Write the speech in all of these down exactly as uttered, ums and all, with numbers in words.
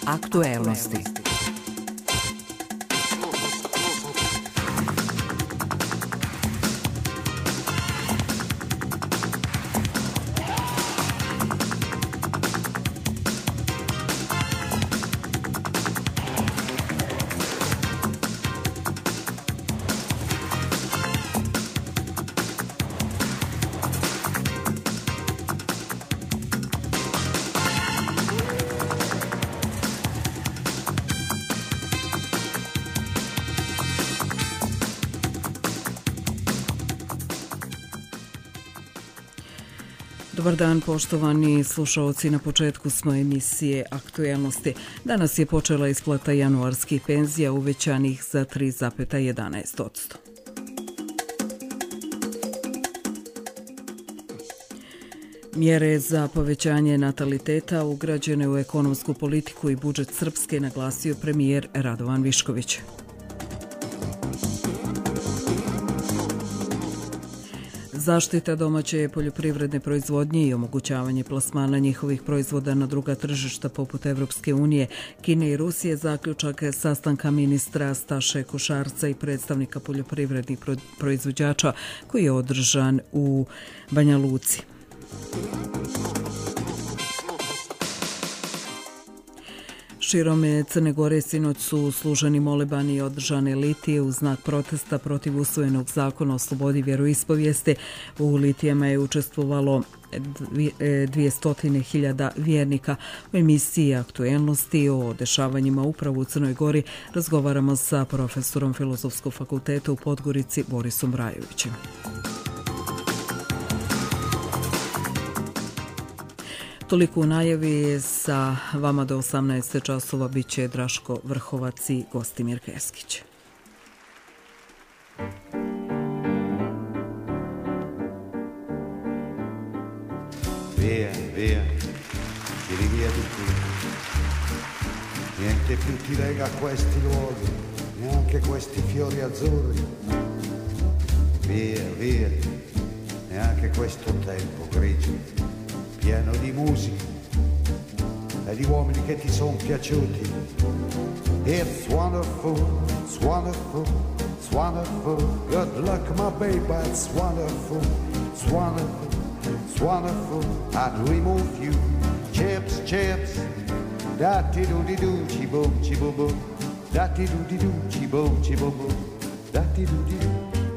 Aktuelnosti. Dobar dan, poštovani slušaoci, na početku smo emisije Aktuelnosti. Danas je počela isplata januarskih penzija uvećanih za tri zarez jedanaest posto. Mjere za povećanje nataliteta ugrađene u ekonomsku politiku i budžet Srpske, naglasio premijer Radovan Višković. Zaštita domaće poljoprivredne proizvodnje i omogućavanje plasmana njihovih proizvoda na druga tržišta poput Evropske unije, Kine i Rusije, zaključak sastanka ministra Staše Košarca i predstavnika poljoprivrednih proizvođača koji je održan u Banja Luci. Širom Crne Gore sinoć su služeni molibani i održane litije u znak protesta protiv usvojenog zakona o slobodi vjeroispovijesti. U litijama je učestvovalo dvjesto hiljada vjernika. U emisiji Aktuelnosti o dešavanjima upravo u Crnoj Gori razgovaramo sa profesorom Filozofskog fakulteta u Podgorici Borisom Rajovićem. Toliko u najavi, sa vama do osamnaest časova bit će Draško Vrhovac i Gostimir Keskić. Via, via, tiri via di qui. Niente più ti lega a questi luoghi, neanche questi fiori azzurri. Via, via, neanche questo tempo grigio, pieno di musica e di uomini che ti sono piaciuti. It's wonderful, it's wonderful, it's wonderful. Good luck, my baby, it's wonderful, it's wonderful, it's wonderful. I dream of you, chips, chips. Da-ti-do-di-do, chi-boom, chi-boom-boom. Da-ti-do-di-do, chi-boom, chi-boom-boom. Da-ti-do-di-do.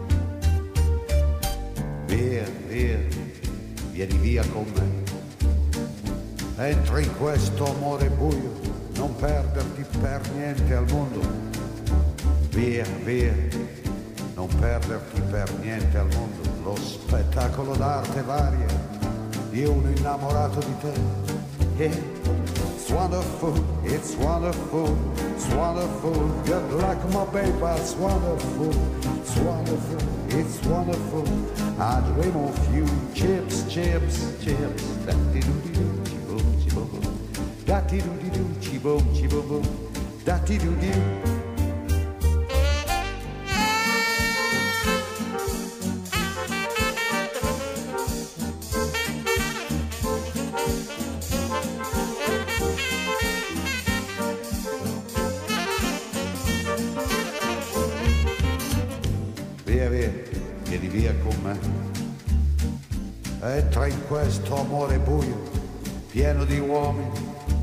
Via, via, vieni via con me. Entra in questo amore buio, non perderti per niente al mondo. Via, via, non perderti per niente al mondo. Lo spettacolo d'arte varia di uno innamorato di te. Yeah. It's wonderful, it's wonderful, it's wonderful. Good luck, my baby, it's wonderful, it's wonderful, it's wonderful. I dream of you, chips, chips, chips. Da-di-do-di-do. Da-ti-do-di-do, chi-boom, chi-boom-boom. Da-ti-do-di-do. Via, via, vieni via con me. Entra in questo amore buio, pieno di uomini.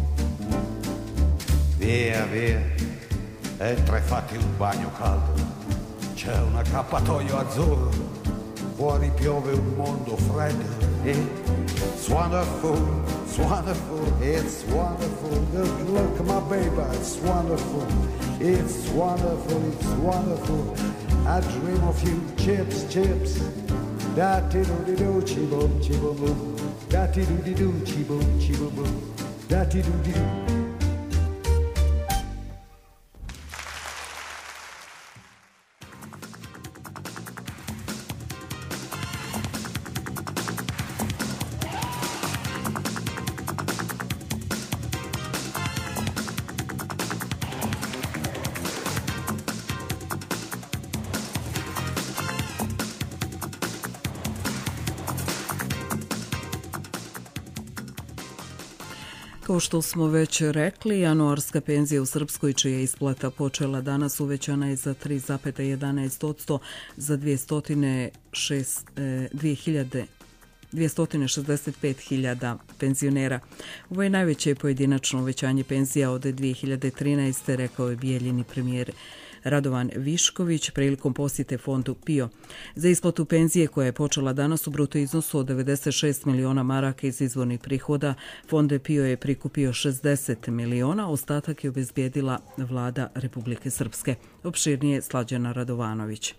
Via, via, entra e fatti un bagno caldo. C'è un accappatoio azzurro, fuori piove un mondo freddo. It's wonderful, it's wonderful, it's wonderful. Good luck, my baby, it's wonderful. It's wonderful, it's wonderful. I dream of you, chips, chips. Da-ti-do-di-do, chi-boom, chi-boom-boom. Da-ti-do-di-do, chi-boom, chi-boom-boom. Da-ti-do-di-do. Kao što smo već rekli, januarska penzija u Srpskoj, čija je isplata počela danas, uvećana je za tri zarez jedanaest posto za dvesta šezdeset pet hiljada penzionera. Ovo je najveće pojedinačno uvećanje penzija od dve hiljade trinaeste. rekao je Bijeljini premijer Radovan Višković prilikom posjete fondu P I O. Za isplatu penzije koja je počela danas u bruto iznosu od devedeset šest miliona maraka iz izvornih prihoda, fond P I O je prikupio šezdeset miliona, ostatak je obezbijedila vlada Republike Srpske. Opširnije Slađana Radovanović.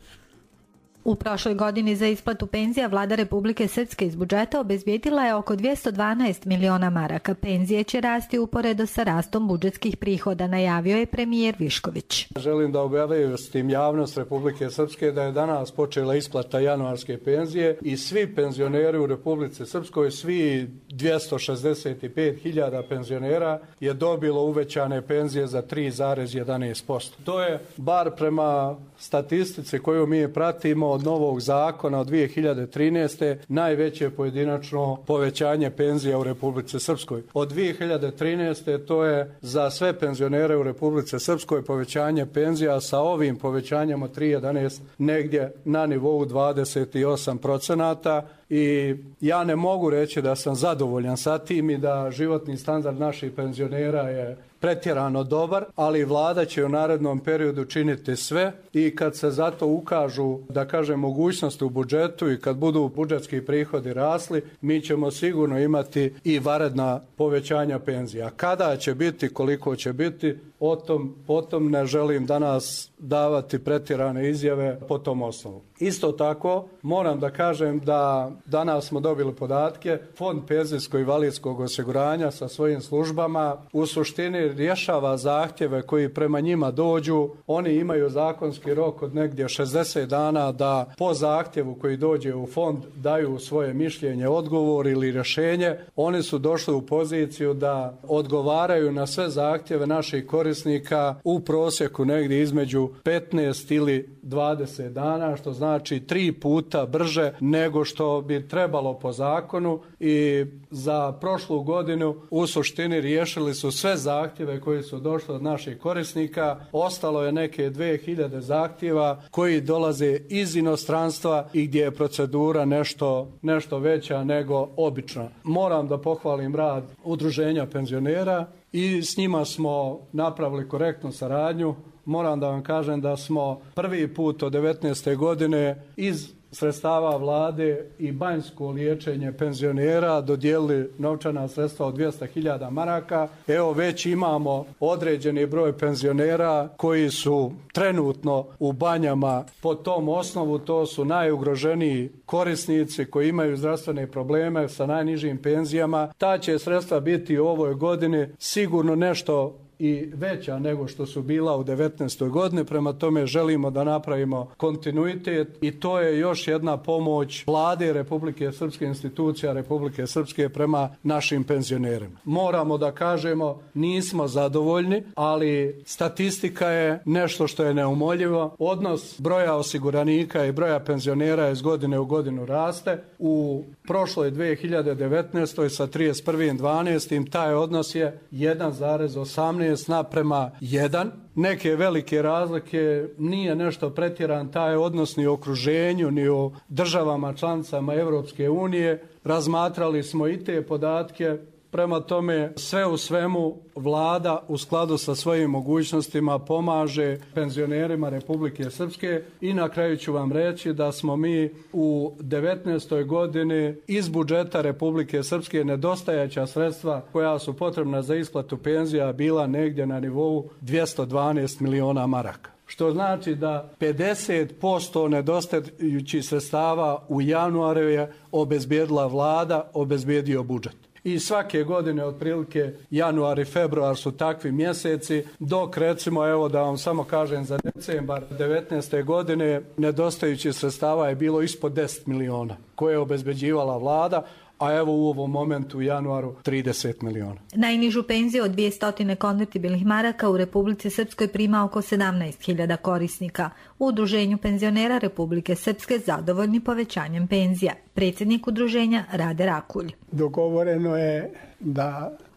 U prošloj godini za isplatu penzija vlada Republike Srpske iz budžeta obezbijedila je oko dvesta dvanaest miliona maraka. Penzije će rasti uporedo sa rastom budžetskih prihoda, najavio je premijer Višković. Želim da obavijestim javnost Republike Srpske da je danas počela isplata januarske penzije i svi penzioneri u Republici Srpskoj, svi dvesta šezdeset pet hiljada penzionera je dobilo uvećane penzije za tri zarez jedanaest posto. To je bar prema statistici koju mi pratimo od novog zakona od dve hiljade trinaeste. najveće pojedinačno povećanje penzija u Republici Srpskoj. Od dve hiljade trinaeste. to je za sve penzionere u Republici Srpskoj povećanje penzija sa ovim povećanjem od tri zarez jedanaest negdje na nivou dvadeset osam procenata. I ja ne mogu reći da sam zadovoljan sa tim i da životni standard naših penzionera je pretjerano dobar, ali vlada će u narednom periodu činiti sve i kad se zato ukažu, da kažem, mogućnosti u budžetu i kad budu budžetski prihodi rasli, mi ćemo sigurno imati i vanredna povećanja penzija. Kada će biti, koliko će biti, o tom, o tom ne želim danas davati pretjerane izjave po tom osnovu. Isto tako moram da kažem da danas smo dobili podatke, Fond penzijsko-invalidskog osiguranja sa svojim službama u suštini rješava zahtjeve koji prema njima dođu. Oni imaju zakonski rok od negdje šezdeset dana da po zahtjevu koji dođe u fond daju svoje mišljenje, odgovor ili rješenje. Oni su došli u poziciju da odgovaraju na sve zahtjeve naših korisnika u prosjeku negdje između petnaest ili dvadeset dana, što znači tri puta brže nego što bi trebalo po zakonu, i za prošlu godinu u suštini riješili su sve zahtjeve koji su došli od naših korisnika. Ostalo je neke dve hiljade zahtjeva koji dolaze iz inostranstva i gdje je procedura nešto, nešto veća nego obično. Moram da pohvalim rad Udruženja penzionera i s njima smo napravili korektnu saradnju. Moram da vam kažem da smo prvi put od devetnaeste godine iz sredstava vlade i banjsko liječenje penzionera dodijelili novčana sredstva od dvesta hiljada maraka. Evo već imamo određeni broj penzionera koji su trenutno u banjama po tom osnovu. To su najugroženiji korisnici koji imaju zdravstvene probleme sa najnižim penzijama. Ta će sredstva biti u ovoj godini sigurno nešto i veća nego što su bila u devetnaestoj godini, prema tome želimo da napravimo kontinuitet i to je još jedna pomoć vlade Republike Srpske, institucija Republike Srpske prema našim penzionerima. Moramo da kažemo, nismo zadovoljni, ali statistika je nešto što je neumoljivo. Odnos broja osiguranika i broja penzionera iz godine u godinu raste. U prošloj dve hiljade devetnaestoj sa trideset prvog dvanaestog taj odnos je jedan zarez osamnaest naprema jedan. Neke velike razlike, nije nešto pretjeran taj odnos ni u okruženju, ni u državama članicama Europske unije. Razmatrali smo i te podatke. Prema tome, sve u svemu, vlada u skladu sa svojim mogućnostima pomaže penzionerima Republike Srpske i na kraju ću vam reći da smo mi u devetnaestoj godini iz budžeta Republike Srpske nedostajeća sredstva koja su potrebna za isplatu penzija bila negdje na nivou dvesta dvanaest miliona maraka. Što znači da pedeset posto nedostajućih sredstava u januaru je obezbijedila vlada, obezbijedio budžet. I svake godine otprilike januar i februar su takvi mjeseci, dok recimo, evo da vam samo kažem, za decembar devetnaeste godine nedostajućih sredstava je bilo ispod deset miliona koje je obezbeđivala vlada, a evo u ovom momentu u januaru trideset miliona. Najnižu penziju od dvesta konvertibilnih maraka u Republici Srpskoj prima oko sedamnaest hiljada korisnika. U Udruženju penzionera Republike Srpske zadovoljni povećanjem penzija. Predsjednik udruženja Rade Rakulj. Dogovoreno je da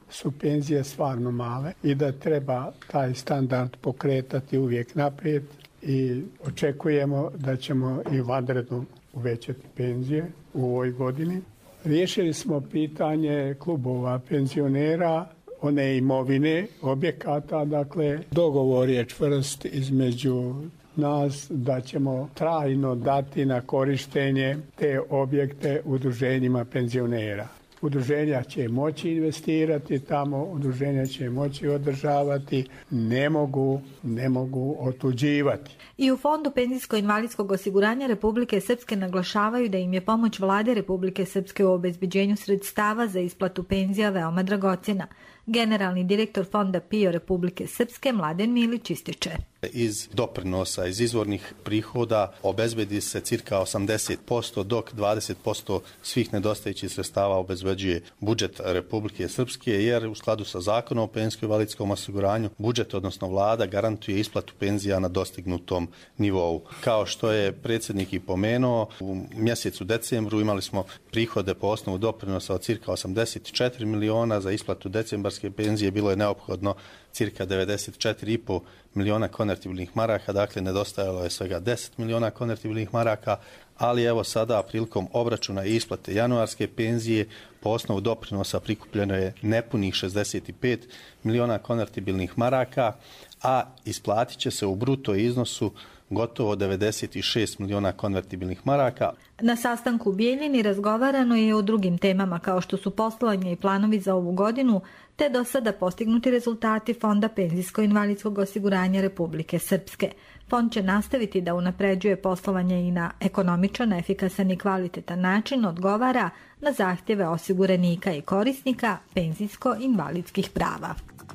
su penzije stvarno male i da treba taj standard pokretati uvijek naprijed i očekujemo da ćemo i vanredno uvećati penzije u ovoj godini. Riješili smo pitanje klubova penzionera, one imovine, objekata, dakle dogovor je čvrst između nas da ćemo trajno dati na korištenje te objekte udruženjima penzionera. Udruženja će moći investirati tamo, udruženja će moći održavati, ne mogu, ne mogu otuđivati. I u Fondu penzijsko-invalidskog osiguranja Republike Srpske naglašavaju da im je pomoć Vlade Republike Srpske u obezbeđenju sredstava za isplatu penzija veoma dragocjena. Generalni direktor Fonda P I O Republike Srpske Mladen Milić ističe. Iz doprinosa, iz izvornih prihoda obezbedi se cirka osamdeset posto, dok dvadeset posto svih nedostajućih sredstava obezbeđuje budžet Republike Srpske, jer u skladu sa zakonom o penzijsko-invalidskom osiguranju budžet, odnosno vlada, garantuje isplatu penzija na dostignutom nivou. Kao što je predsjednik i pomenuo, u mjesecu decembru imali smo prihode po osnovu doprinosa od cirka osamdeset četiri miliona, za isplatu decembarske penzije bilo je neophodno cirka devedeset četiri i po miliona konvertibilnih maraka, dakle nedostajalo je svega deset miliona konvertibilnih maraka, ali evo sada prilikom obračuna i isplate januarske penzije po osnovu doprinosa prikupljeno je nepunih šezdeset pet miliona konvertibilnih maraka, a isplatit će se u bruto iznosu gotovo devedeset šest miliona konvertibilnih maraka. Na sastanku u Bijeljini razgovarano je o drugim temama kao što su poslovanje i planovi za ovu godinu, te do sada postignuti rezultati Fonda penzijsko-invalidskog osiguranja Republike Srpske. Fond će nastaviti da unapređuje poslovanje i na ekonomičan, efikasan i kvalitetan način odgovara na zahtjeve osiguranika i korisnika penzijsko-invalidskih prava.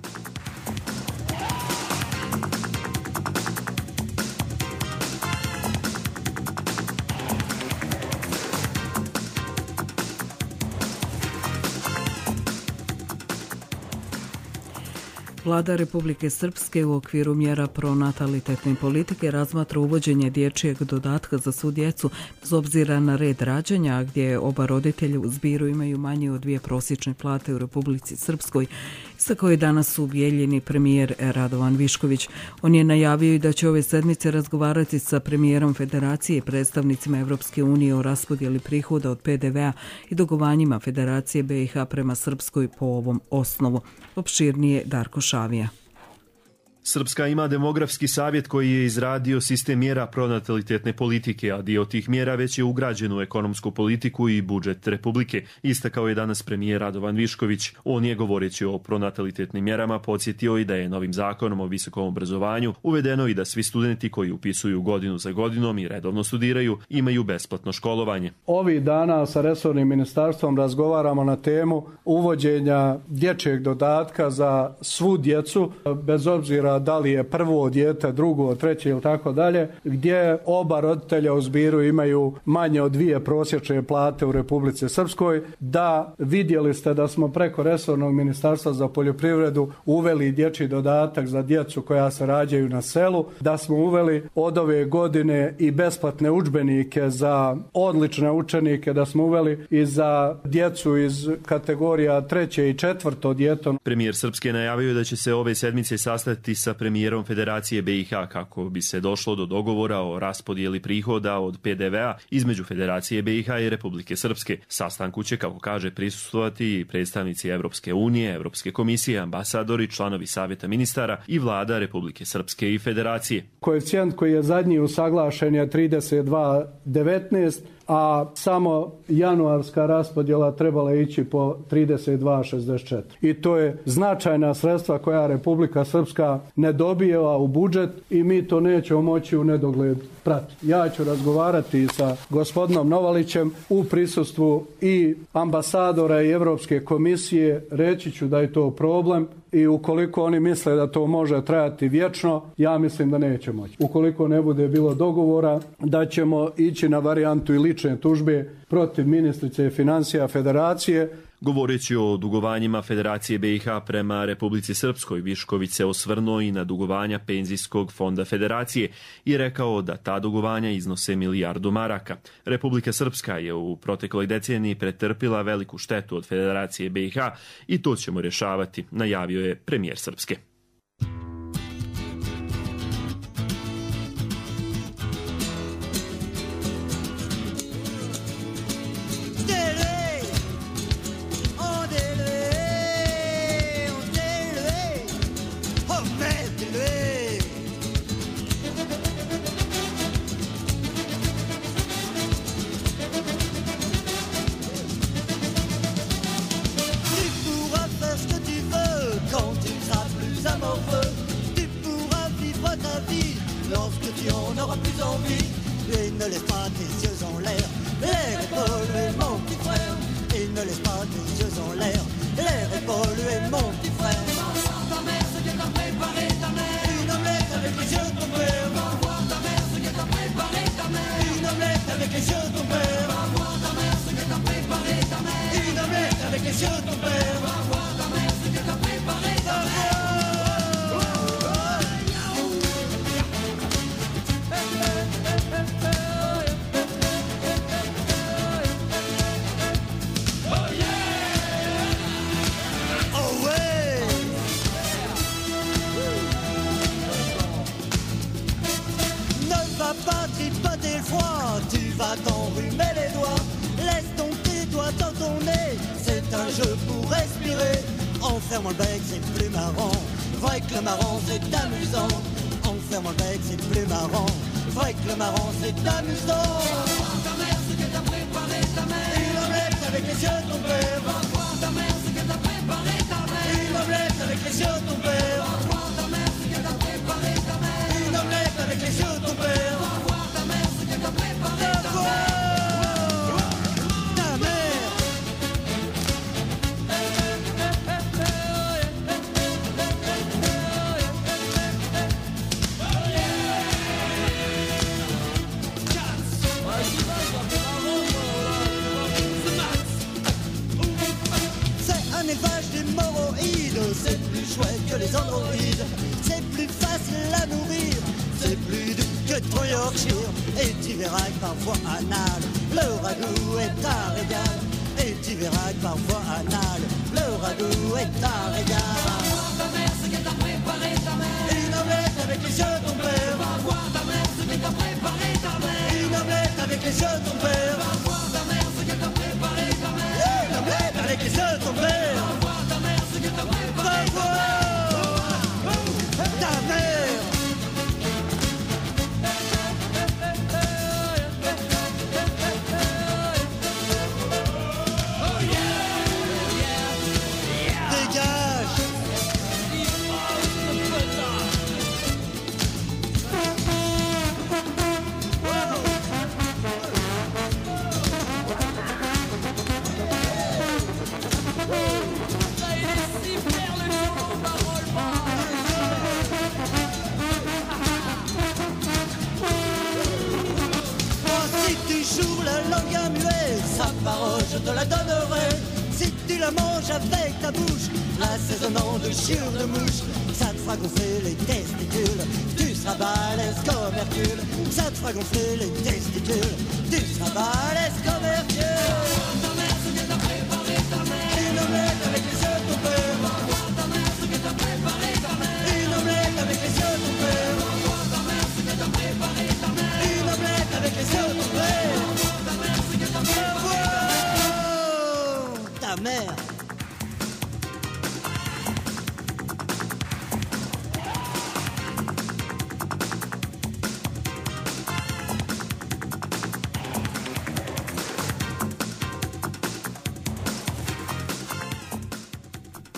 Vlada Republike Srpske u okviru mjera pronatalitetne politike razmatra uvođenje dječjeg dodatka za svu djecu bez obzira na red rađanja, gdje oba roditelja u zbiru imaju manje od dvije prosječne plate u Republici Srpskoj, sa koje danas u Bijeljini premijer Radovan Višković. On je najavio i da će ove sedmice razgovarati sa premijerom Federacije i predstavnicima Evropske unije o raspodjeli prihoda od P D V-a i dugovanjima Federacije B i H prema Srpskoj po ovom osnovu. Opširnije Darko Šavija. Srpska ima demografski savjet koji je izradio sistem mjera pronatalitetne politike, a dio tih mjera već je ugrađen u ekonomsku politiku i budžet Republike, istakao je danas premijer Radovan Višković. On je, govoreći o pronatalitetnim mjerama, podsjetio i da je novim zakonom o visokom obrazovanju uvedeno i da svi studenti koji upisuju godinu za godinom i redovno studiraju imaju besplatno školovanje. Ovih dana sa resornim ministarstvom razgovaramo na temu uvođenja dječjeg dodatka za svu djecu, bez obzira da li je prvo dijete, drugo, treće ili tako dalje, gdje oba roditelja u zbiru imaju manje od dvije prosječne plate u Republici Srpskoj. Da, vidjeli ste da smo preko resornog ministarstva za poljoprivredu uveli dječji dodatak za djecu koja se rađaju na selu, da smo uveli od ove godine i besplatne udžbenike za odlične učenike, da smo uveli i za djecu iz kategorija treće i četvrto dijete. Premijer Srpske najavio da će se ove sedmice sastati sa premijerom Federacije B i H kako bi se došlo do dogovora o raspodjeli prihoda od P D V-a između Federacije B i H i Republike Srpske. Sastanku će, kako kaže, prisustvovati i predstavnici Evropske unije, Evropske komisije, ambasadori, članovi Savjeta ministara i vlada Republike Srpske i Federacije. Koeficijent koji je zadnji usaglašen je trideset dva devetnaest, a samo januarska raspodjela trebala ići po trideset dva šezdeset četiri. I to je značajna sredstva koja Republika Srpska ne dobijeva u budžet i mi to nećemo moći u nedogled pratiti. Ja ću razgovarati sa gospodinom Novalićem u prisustvu i ambasadora i Evropske komisije, reći ću da je to problem i ukoliko oni misle da to može trajati vječno, ja mislim da neće moći. Ukoliko ne bude bilo dogovora, da ćemo ići na varijantu i lične tužbe protiv ministrice financija Federacije. Govoreći o dugovanjima Federacije B i H prema Republici Srpskoj, Višković se osvrnuo i na dugovanja Penzijskog fonda Federacije i rekao da ta dugovanja iznose milijardu maraka. Republika Srpska je u protekloj deceniji pretrpila veliku štetu od Federacije B i H i to ćemo rješavati, najavio je premijer Srpske.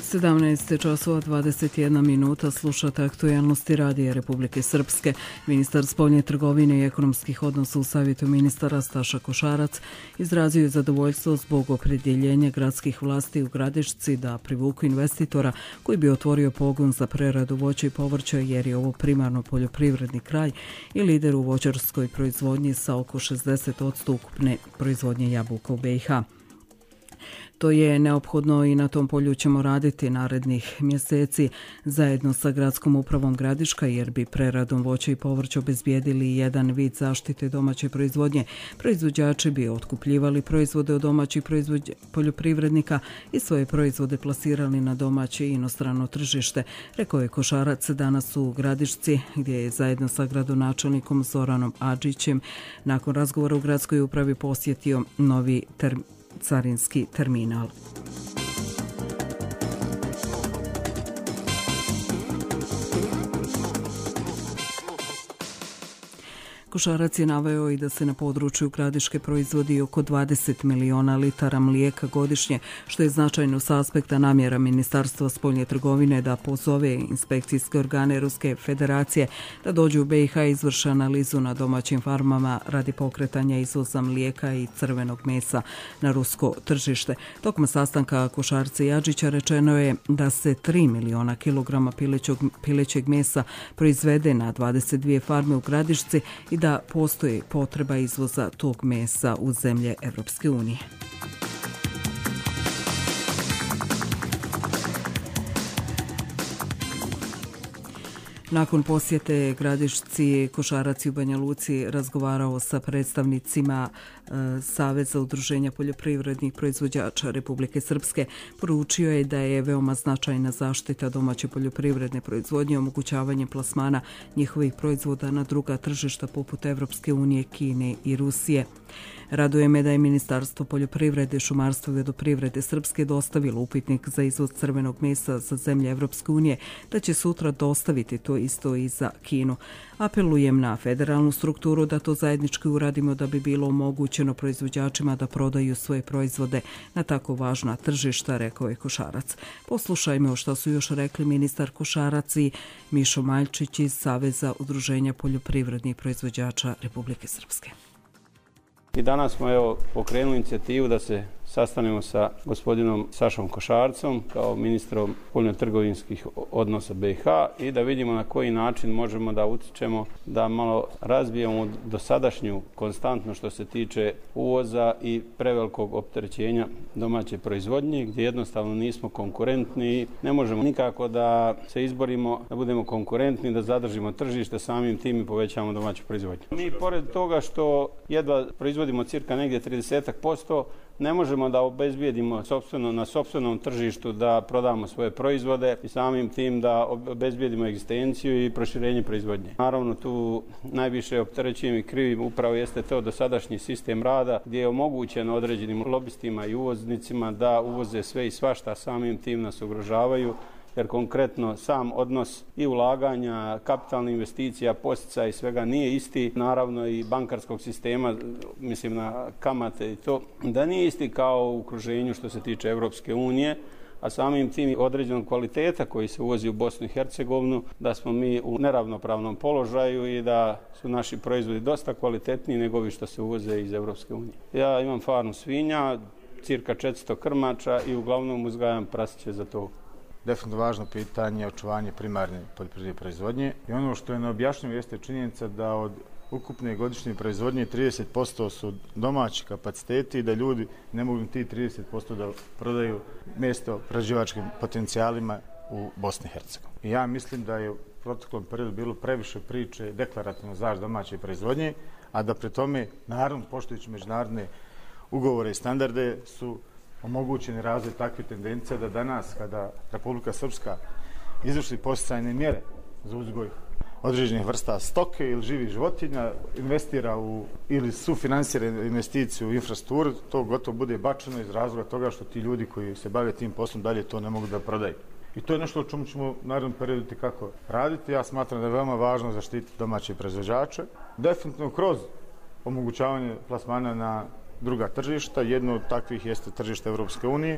sedamnaest časova dvadeset jedna minuta, slušate aktualnosti radija Republike Srpske. Ministar spoljne trgovine i ekonomskih odnosa u Savjetu ministara Staša Košarac izrazio je zadovoljstvo zbog opredjeljenja gradskih vlasti u Gradišci da privuku investitora koji bi otvorio pogon za preradu voća i povrća, jer je ovo primarno poljoprivredni kraj i lider u voćarskoj proizvodnji sa oko šezdeset posto ukupne proizvodnje jabuka u be i ha. To je neophodno i na tom polju ćemo raditi narednih mjeseci zajedno sa gradskom upravom Gradiška, jer bi preradom voća i povrća obezbijedili jedan vid zaštite domaće proizvodnje. Proizvođači bi otkupljivali proizvode od domaćih poljoprivrednika i svoje proizvode plasirali na domaće i inostrano tržište, rekao je Košarac danas u Gradišci, gdje je zajedno sa gradonačelnikom Zoranom Adžićem nakon razgovora u gradskoj upravi posjetio novi termin carinski terminal. Košarac je naveo i da se na području Gradiške proizvodi oko dvadeset miliona litara mlijeka godišnje, što je značajno s aspekta namjera Ministarstva spoljne trgovine da pozove inspekcijske organe Ruske federacije da dođu u be i ha i izvrše analizu na domaćim farmama radi pokretanja izvoza mlijeka i crvenog mesa na rusko tržište. Tokom sastanka Košarca i Adžića rečeno je da se tri miliona kilograma pilećeg mesa proizvede na dvadeset dvije farme u Gradišci i da postoji potreba izvoza tog mesa u zemlje Evropske unije. Nakon posjete Gradišci, Košarac i u Banja Luci razgovarao sa predstavnicima e, Saveza udruženja poljoprivrednih proizvođača Republike Srpske. Poručio je da je veoma značajna zaštita domaće poljoprivredne proizvodnje, omogućavanje plasmana njihovih proizvoda na druga tržišta poput Evropske unije, Kine i Rusije. Raduje me da je Ministarstvo poljoprivrede, šumarstva i vodoprivrede Srpske dostavilo upitnik za izvoz crvenog mesa za zemlje Evropske unije, da će sutra dostaviti to isto i za Kinu. Apelujem na federalnu strukturu da to zajednički uradimo da bi bilo omogućeno proizvođačima da prodaju svoje proizvode na tako važna tržišta, rekao je Košarac. Poslušajmo što su još rekli ministar Košarac i Mišo Maljčić iz Saveza udruženja poljoprivrednih proizvođača Republike Srpske. I danas smo evo pokrenuli inicijativu da se sastanemo sa gospodinom Sašom Košarcom kao ministrom spoljno-trgovinskih odnosa be i ha i da vidimo na koji način možemo da utičemo da malo razbijemo dosadašnju konstantno što se tiče uvoza i prevelikog opterećenja domaće proizvodnje, gdje jednostavno nismo konkurentni i ne možemo nikako da se izborimo, da budemo konkurentni, da zadržimo tržište, samim tim i povećamo domaću proizvodnju. Mi pored toga što jedva proizvodimo cirka negdje trideset posto, ne možemo da obezbijedimo sopstveno, na sopstvenom tržištu da prodamo svoje proizvode i samim tim da obezbijedimo egzistenciju i proširenje proizvodnje. Naravno, tu najviše opterećujem i krivim upravo jeste to dosadašnji sistem rada gdje je omogućeno određenim lobistima i uvoznicima da uvoze sve i svašta, samim tim nas ugrožavaju, jer konkretno sam odnos i ulaganja, kapitalnih investicija, posticaja i svega nije isti, naravno i bankarskog sistema, mislim na kamate i to, da nije isti kao u okruženju što se tiče Evropske unije, a samim tim određenog kvaliteta koji se uvozi u Bosnu i Hercegovinu, da smo mi u neravnopravnom položaju i da su naši proizvodi dosta kvalitetniji nego ovi što se uvoze iz Evropske unije. Ja imam farmu svinja, cirka četiristo krmača i uglavnom uzgajam prasiće za to. Definitivno važno pitanje je očuvanje primarne poljoprivredne proizvodnje i ono što je neobjašnjivo jeste činjenica da od ukupne godišnje proizvodnje trideset posto su domaći kapaciteti i da ljudi ne mogu ti trideset posto da prodaju mjesto prerađivačkim potencijalima u Bosni i Hercegovini. I ja mislim da je u proteklom periodu bilo previše priče deklarativno zaštite domaće proizvodnje, a da pri tome, naravno poštujući međunarodne ugovore i standarde, su omogućeni razvoj takve tendencije da danas, kada Republika Srpska izvrši podsticajne mjere za uzgoj određenih vrsta stoke ili živih životinja, investira u ili sufinansira investiciju u infrastrukturu, to gotovo bude bačeno iz razloga toga što ti ljudi koji se bave tim poslom dalje to ne mogu da prodaju. I to je nešto o čemu ćemo u narednom periodu kako raditi. Ja smatram da je veoma važno zaštititi domaće proizvođače. Definitivno kroz omogućavanje plasmana na druga tržišta. Jedno od takvih jeste tržište Evropske unije.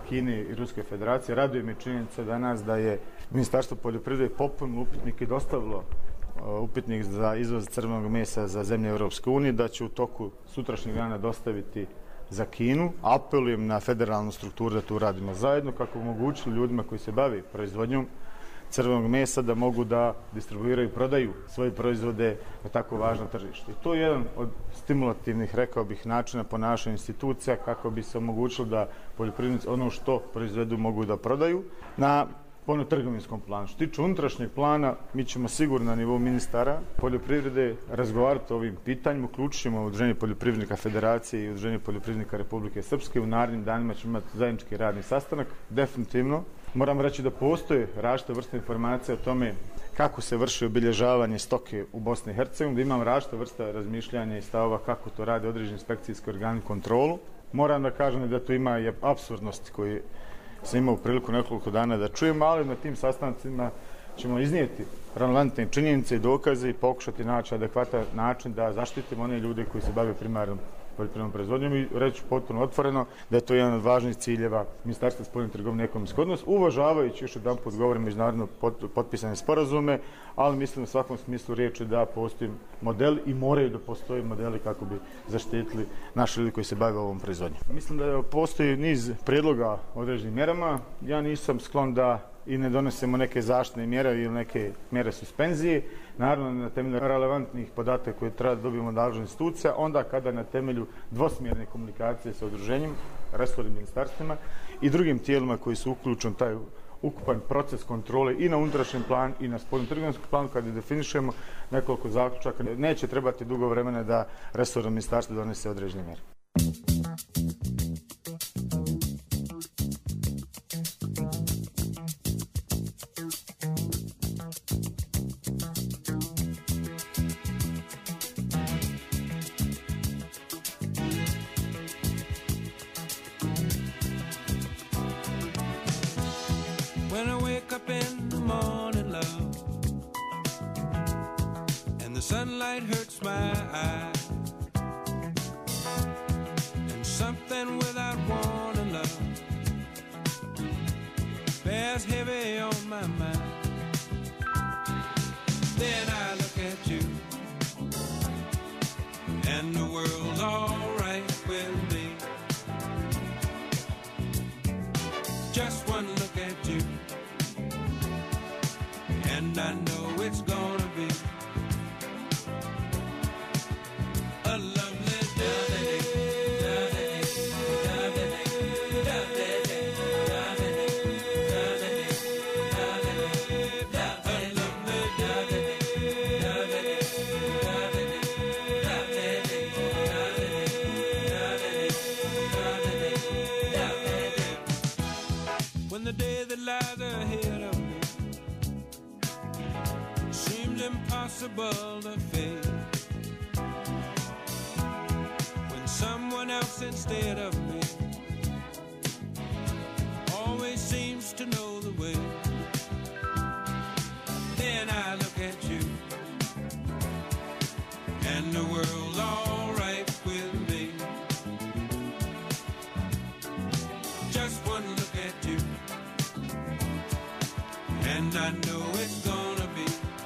Kine i Ruske federacije. Raduje me činjenica danas da je Ministarstvo poljoprivrede popun upitnik i dostavilo upitnik za izvoz crvenog mesa za zemlje Europske unije, da će u toku sutrašnjeg dana dostaviti za Kinu. Apelujem na federalnu strukturu da tu radimo zajedno kako omogućili ljudima koji se bavi proizvodnjom crvenog mesa da mogu da distribuiraju i prodaju svoje proizvode na tako važno tržište. I to je jedan od stimulativnih, rekao bih, načina ponašanja institucija kako bi se omogućilo da poljoprivrednici ono što proizvedu mogu da prodaju na spoljnotrgovinskom planu. Što tiče unutrašnjeg plana, mi ćemo sigurno na nivou ministara poljoprivrede razgovarati o ovim pitanjima, uključit ćemo Udruženje poljoprivrednika Federacije i Udruženje poljoprivrednika Republike Srpske. U narednim danima ćemo imati zajednički radni sastanak. Definitivno moram reći da postoje različite vrste informacije o tome kako se vrši obilježavanje stoke u Bosni i Hercegovini, da imam različite vrste razmišljanja i stavova kako to rade određeni inspekcijski organi kontrolu. Moram da kažem da to ima i apsurdnosti koje sam imao priliku nekoliko dana da čujem, ali na tim sastancima ćemo iznijeti relevantne činjenice i dokaze i pokušati naći adekvatan način da zaštitimo one ljude koji se bave primarnom poljoprivrednom proizvodnjom i reći potpuno otvoreno da je to jedan od važnih ciljeva Ministarstva spoljne trgovine i ekonomski odnos, uvažavajući, još jedan put govorim, međunarodno potpisane sporazume, ali mislim u svakom smislu riječi da postoji model i moraju da postoji modeli kako bi zaštitili naše ljudi koji se bave ovom proizvodnjom. Mislim da postoji niz prijedloga određenim mjerama. Ja nisam sklon da i ne donesemo neke zaštitne mjere ili neke mjere suspenzije, naravno na temelju relevantnih podataka koje treba da dobijemo od nadležnih institucija, onda kada na temelju dvosmjerne komunikacije sa udruženjem, resornim ministarstvima i drugim tijelima koji su uključeni taj ukupan proces kontrole i na unutrašnjem planu i na spoljnotrgovinskom planu, kada definišemo nekoliko zaključaka, neće trebati dugo vremena da resorno ministarstvo donese određene mjere. Sunlight hurts my eyes, and something without wanting love bears heavy on my mind. Then I look at you, and the world's all right with me. Just one look at you, and I know it's gonna be a lovely day. When the day that lies ahead of me seems impossible to face, someone else instead of me always seems to know the way. Then I look at you, and the world's all right with me. Just one look at you, and I know it's gonna be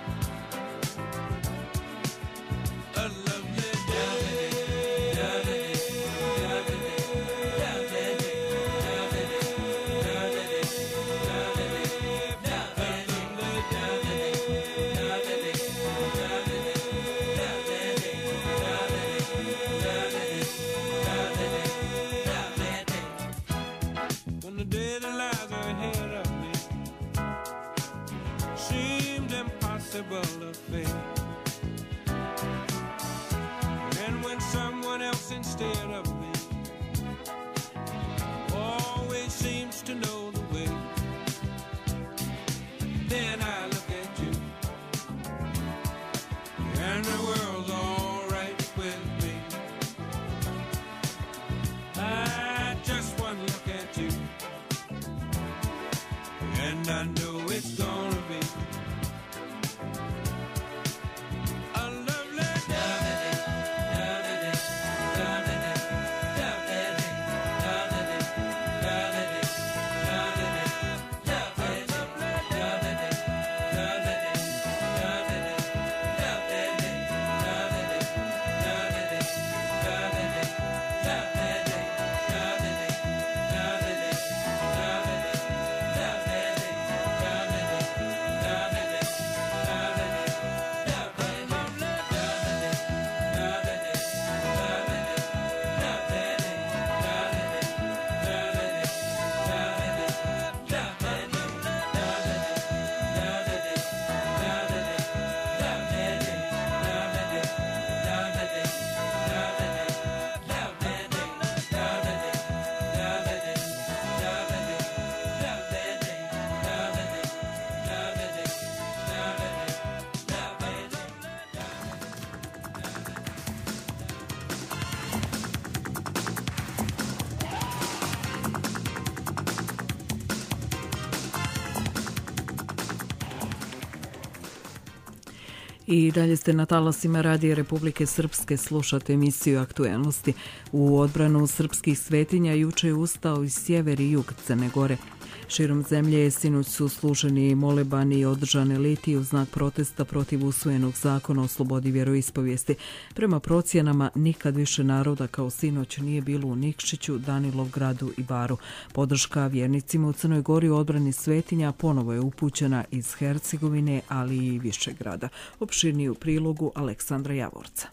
a lovely day. Of fate. And when someone else instead of me always seems to know the way, then I look at you, and the world's all right with me. I just one look at you, and I know it's gonna be I dalje ste na talasima Radija Republike Srpske, slušate emisiju Aktuelnosti. U odbranu srpskih svetinja juče je ustao i sjever i jug Crne Gore. Širom zemlje sinoć su služeni molebani i održane litije u znak protesta protiv usvojenog zakona o slobodi vjeroispovijesti. Prema procjenama, nikad više naroda kao sinoć nije bilo u Nikšiću, Danilovgradu i Baru. Podrška vjernicima u Crnoj Gori u odbrani svetinja ponovo je upućena iz Hercegovine, ali i Višegrada. Opširniji u prilogu Aleksandra Javorca.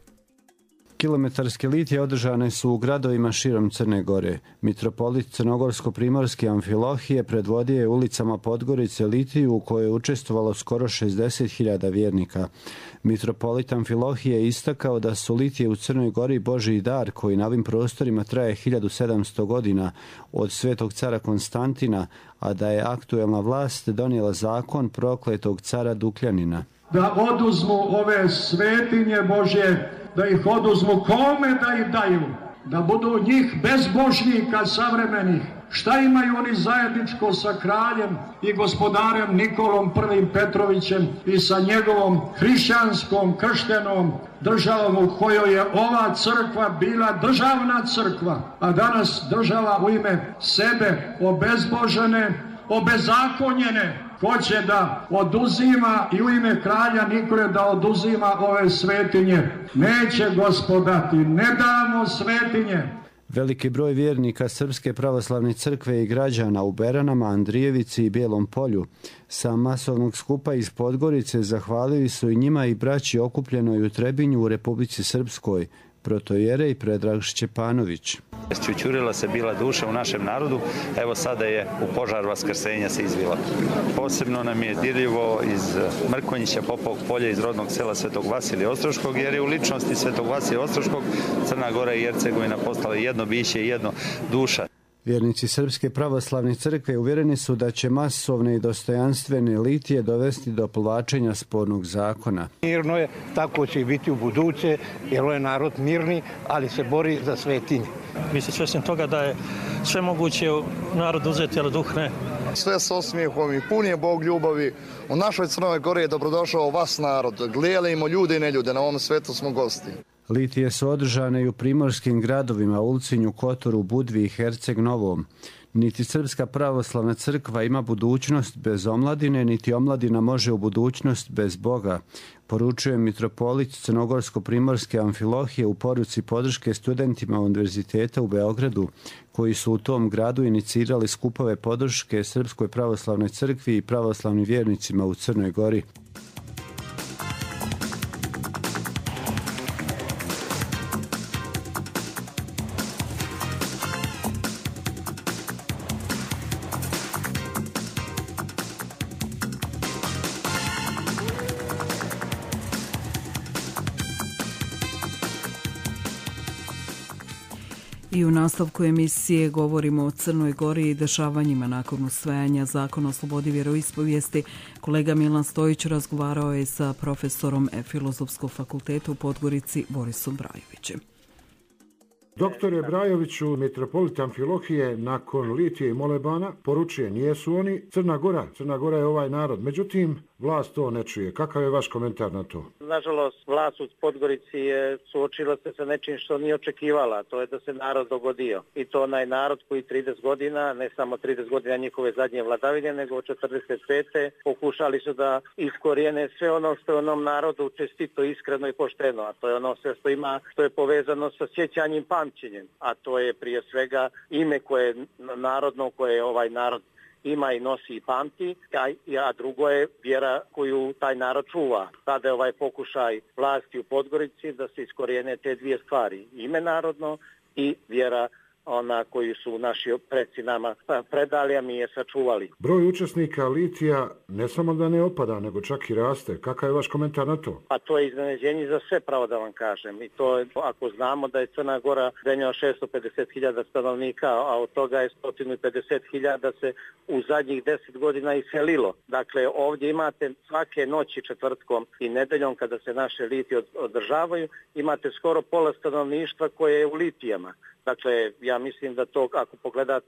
Kilometarske litije održane su u gradovima širom Crne Gore. Mitropolit Crnogorsko-primorske Amfilohije predvodio je ulicama Podgorice litiju u kojoj je učestvovalo skoro šezdeset hiljada vjernika. Mitropolit Amfilohije je istakao da su litije u Crnoj Gori Božji dar koji na ovim prostorima traje hiljadu sedamsto godina od svetog cara Konstantina, a da je aktuelna vlast donijela zakon prokletog cara Dukljanina. Da oduzmu ove svetinje Božje, da ih oduzmu, kome da ih daju, da budu njih bezbožnika savremenih. Šta imaju oni zajedničko sa kraljem i gospodarem Nikolom prvim Petrovićem i sa njegovom hrišćanskom krštenom državom u kojoj je ova crkva bila državna crkva, a danas država u ime sebe obezbožene, obezakonjene, hoće da oduzima i u ime kralja Nikole da oduzima ove svetinje. Neće gospodati, ne damo svetinje. Veliki broj vjernika Srpske pravoslavne crkve i građana u Beranama, Andrijevici i Bijelom polju sa masovnog skupa iz Podgorice zahvalili su i njima i braći okupljenoj u Trebinju u Republici Srpskoj, protojerej Predrag Šćepanović. Čučurila se bila duša u našem narodu, evo sada je u požar vaskrsenja se izvila. Posebno nam je dirljivo iz Mrkonjića, Popovog polja, iz rodnog sela Svetog Vasilija Ostroškog, jer je u ličnosti Svetog Vasilija Ostroškog Crna Gora i Hercegovina postala jedno biće i jedno duša. Vjernici Srpske pravoslavne crkve uvjereni su da će masovne i dostojanstvene litije dovesti do povlačenja spornog zakona. Mirno je, tako će i biti u buduće, jer je narod mirni, ali se bori za svetinje. Vi ste svjesni toga da je sve moguće u narodu uzeti, ali duh ne. Sve s osmijehom i pun je Bog ljubavi. U našoj Crnoj Gori je dobrodošao vas narod. Gledajmo ljude i neljude, na ovom svetu smo gosti. Litije su održane i u primorskim gradovima Ulcinju, Kotoru, Budvi i Herceg Novom. Niti Srpska pravoslavna crkva ima budućnost bez omladine, niti omladina može u budućnost bez Boga, poručuje mitropolit Crnogorsko-primorske Amfilohije u poruci podrške studentima Univerziteta u Beogradu, koji su u tom gradu inicirali skupove podrške Srpskoj pravoslavnoj crkvi i pravoslavnim vjernicima u Crnoj Gori. I u nastavku emisije govorimo o Crnoj Gori i dešavanjima nakon usvajanja zakona o slobodi vjeroispovijesti. Kolega Milan Stojić razgovarao je sa profesorom Filozofskog fakulteta u Podgorici Borisom Brajovićem. Doktore Brajoviću, mitropolit Amfilohije nakon litije i molebana poručuje nijesu oni Crna Gora. Crna Gora je ovaj narod. Međutim, vlast to ne čuje. Kakav je vaš komentar na to? Nažalost, vlast u Podgorici je suočila se sa nečim što nije očekivala. To je da se narod dogodio. I to onaj narod koji trideset godina, ne samo trideset godina njihove zadnje vladavine, nego od četrdeset pete pokušali su da iskorijene sve ono što je onom narodu čestito, iskreno i pošteno. A to je ono sve što ima, što je povezano sa sjećanjem, pamćenjem. A to je prije svega ime koje je narodno, koje je ovaj narod ima i nosi i pamti, a drugo je vjera koju taj narod čuva. Sada je ovaj pokušaj vlasti u Podgorici da se iskorijene te dvije stvari. Ime narodno i vjera ona koju su naši preci nama predali, a mi je sačuvali. Broj učesnika litija ne samo da ne opada, nego čak i raste. Kakav je vaš komentar na to? A to je iznenađenje za sve, pravo da vam kažem. I to je, ako znamo da je Crna Gora zemlja od šesto pedeset hiljada stanovnika, a od toga je sto pedeset hiljada se u zadnjih deset godina iselilo. Dakle, ovdje imate svake noći četvrtkom i nedeljom kada se naše litije održavaju, imate skoro pola stanovništva koje je u litijama. Dakle, ja mislim da to, ako pogledate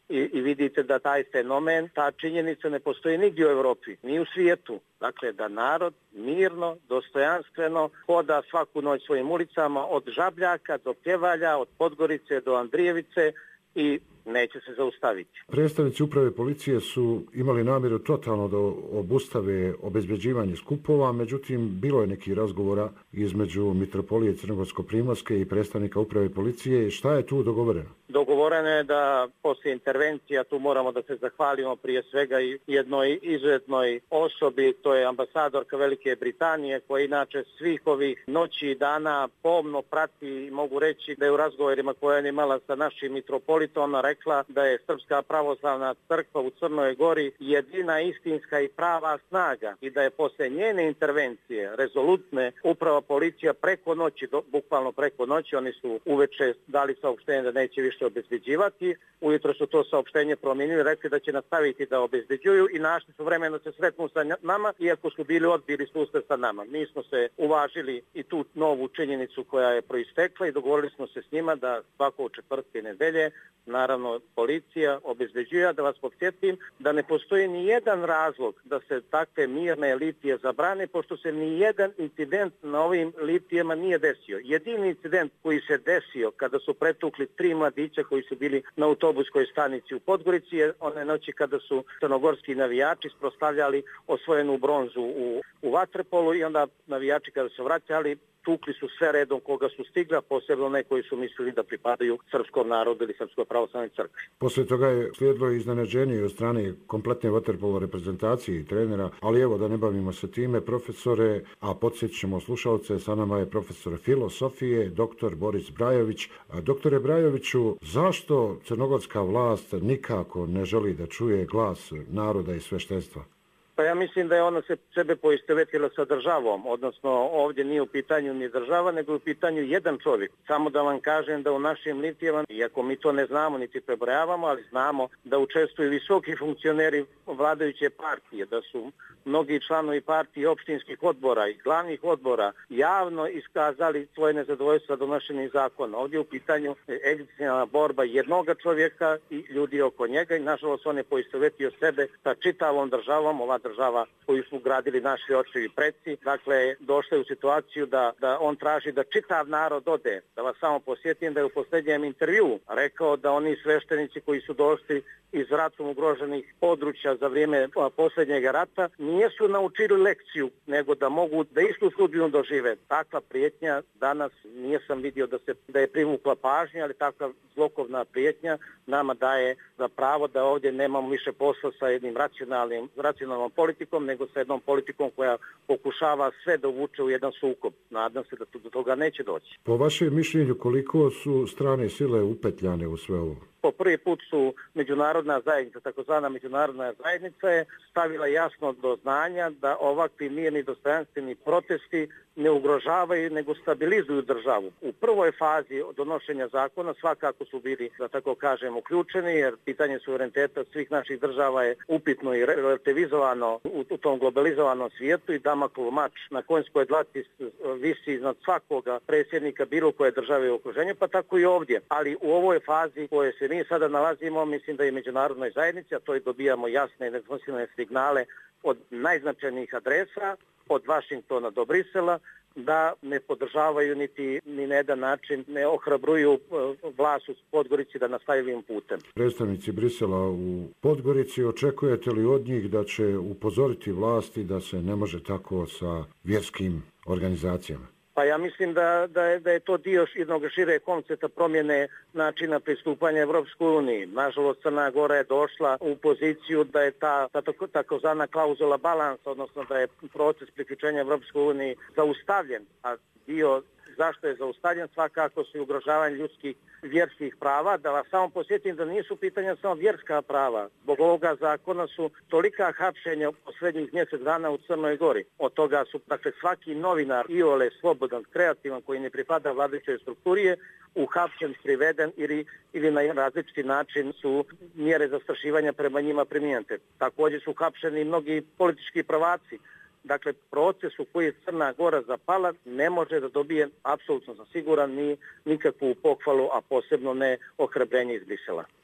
i, i vidite da taj fenomen, ta činjenica ne postoji nigdje u Europi, ni u svijetu. Dakle, da narod mirno, dostojanstveno hoda svaku noć svojim ulicama od Žabljaka do Pjevalja, od Podgorice do Andrijevice i neće se zaustaviti. Predstavnici uprave policije su imali namjeru totalno da obustave obezbeđivanje skupova, međutim bilo je neki razgovora između Mitropolije Crnogorsko-Primorske i predstavnika uprave policije. Šta je tu dogovoreno? Dogovoreno je da poslije intervencija, tu moramo da se zahvalimo prije svega i jednoj izuzetnoj osobi, to je ambasadorka Velike Britanije, koja inače svih ovih noći i dana pomno prati i mogu reći da je u razgovorima koje je imala sa našim mitropolitom rekla da je Srpska pravoslavna crkva u Crnoj Gori jedina istinska i prava snaga i da je posle njene intervencije rezolutne uprava policija preko noći, do, bukvalno preko noći, oni su uveče dali saopštenje da neće više obezbeđivati, ujutro su to saopštenje promijenili, rekli da će nastaviti da obezbeđuju i našli su vremena da se sretnu sa nama, iako su bili odbili susret sa nama. Mi smo se uvažili i tu novu činjenicu koja je proistekla i dogovorili smo se s njima da svako četvrtke i nedelje, naravno policija obezbeđuje, da vas podsjetim da ne postoji ni jedan razlog da se takve mirne litije zabrane, pošto se ni jedan incident na ovim litijama nije desio. Jedini incident koji se desio kada su pretukli tri mladića koji su bili na autobuskoj stanici u Podgorici je one noći kada su crnogorski navijači proslavljali osvojenu bronzu u, u vaterpolu i onda navijači kada su vraćali tukli su sve redom koga su stigla, posebno ne koji su mislili da pripadaju srpskom narodu ili Srpskoj pravoslavnoj crkvi. Posle toga je slijedilo iznenađenje od strane kompletne vaterpolo reprezentacije i trenera, ali evo da ne bavimo se time, profesore, a podsjetit ćemo slušalce, sa nama je profesor filosofije, doktor Boris Brajović. Doktore Brajoviću, zašto crnogorska vlast nikako ne želi da čuje glas naroda i sveštenstva? Pa ja mislim da je ona se sebe poistovetila sa državom, odnosno ovdje nije u pitanju ni država, nego je u pitanju jedan čovjek. Samo da vam kažem da u našim litijama, iako mi to ne znamo niti prebrojavamo, ali znamo da učestvuju visoki funkcioneri vladajuće partije, da su mnogi članovi partije opštinskih odbora i glavnih odbora javno iskazali svoje nezadovoljstvo donošenja zakona. Ovdje je u pitanju egzistencijalna borba jednoga čovjeka i ljudi oko njega i nažalost on je poistovetio sebe sa čitavom državom, ova država koju su gradili naši očevi preci. Dakle, došla je u situaciju da, da on traži da čitav narod ode. Da vas samo posjetim da je u posljednjem intervju rekao da oni sveštenici koji su došli iz ratom ugroženih područja za vrijeme posljednjeg rata nisu naučili lekciju, nego da mogu da istu sudbinu dožive. Takva prijetnja danas nisam vidio da se da je privukla pažnja, ali takva zlokovna prijetnja nama daje za pravo da ovdje nemamo više posla sa jednim racionalnim, racionalnom politikom, nego sa jednom politikom koja pokušava sve da uvuče u jedan sukob. Nadam se da do toga neće doći. Po vašem mišljenju, koliko su strane sile upetljane u sve ovo? Po prvi put su međunarodna zajednica, takozvana međunarodna zajednica je stavila jasno do znanja da ovakvi mirni dostojanstveni protesti ne ugrožavaju, nego stabilizuju državu. U prvoj fazi donošenja zakona svakako su bili, da tako kažem, uključeni, jer pitanje suvereniteta svih naših država je upitno i relativizovano u, u tom globalizovanom svijetu i Damoklov mač na konjskoj dlaci visi iznad svakoga predsjednika bilo koje države u okruženju, pa tako i ovdje. Ali u ovoj fazi koje se mi sada nalazimo, mislim da je međunarodnoj zajednici, a to i dobijamo jasne i nedvosmislene signale od najznačajnijih adresa, od Vašingtona do Brisela, da ne podržavaju niti ni na jedan način ne ohrabruju vlast u Podgorici da nastavi ovim putem. Predstavnici Brisela u Podgorici, očekujete li od njih da će upozoriti vlasti da se ne može tako sa vjerskim organizacijama? Pa ja mislim da, da, je, da je to dio jednog šire koncepta promjene načina pristupanja Evropskoj uniji. Nažalost, Crna Gora je došla u poziciju da je ta, ta takozvana klauzula balansa, odnosno da je proces priključenja Evropskoj uniji zaustavljen, a dio zašto je zaustavljen svakako su i ugrožavanje ljudskih vjerskih prava. Da vas samo posjetim da nisu pitanja samo vjerska prava. Zbog ovoga zakona su tolika hapšenja u posljednjih mjesec dana u Crnoj Gori. Od toga su, dakle, svaki novinar iole slobodan, kreativan, koji ne pripada vladajućoj strukturi je uhapšen, priveden ili, ili na različiti način su mjere zastrašivanja prema njima primijenjene. Također su uhapšeni i mnogi politički pravaci. Dakle, proces u koji je Crna Gora zapala ne može da dobije, apsolutno sam siguran, ni nikakvu pohvalu, a posebno ne ohrabrenje iz Brisela.